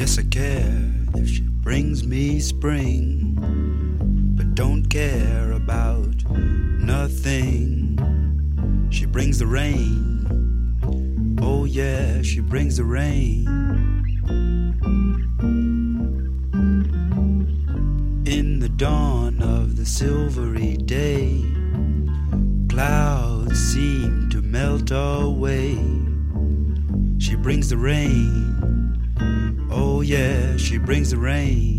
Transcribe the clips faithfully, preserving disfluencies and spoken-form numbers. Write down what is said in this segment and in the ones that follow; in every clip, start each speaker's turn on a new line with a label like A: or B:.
A: Yes, I care if she brings me spring, but don't care about nothing. She brings the rain. Oh yeah, she brings the rain. In the dawn of the silvery day, clouds seem to melt away. She brings the rain. Oh yeah, she brings the rain.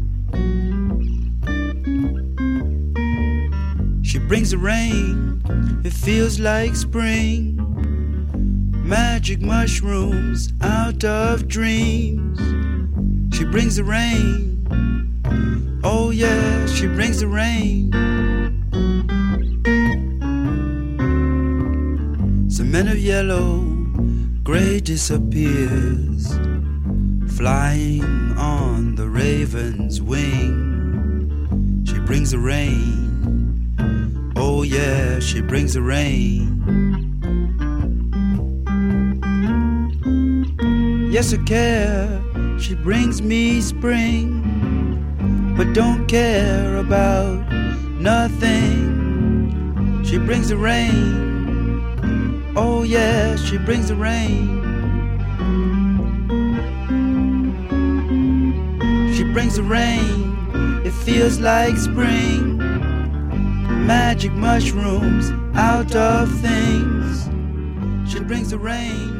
A: She brings the rain, it feels like spring. Magic mushrooms out of dreams. She brings the rain. Oh yeah, she brings the rain. Some men of yellow, gray disappears, flying on the raven's wing. She brings the rain. Oh yeah, she brings the rain. Yes, I care, she brings me spring, but don't care about nothing. She brings the rain. Oh yeah, she brings the rain. She brings the rain, it feels like spring. Magic mushrooms out of things. She brings the rain.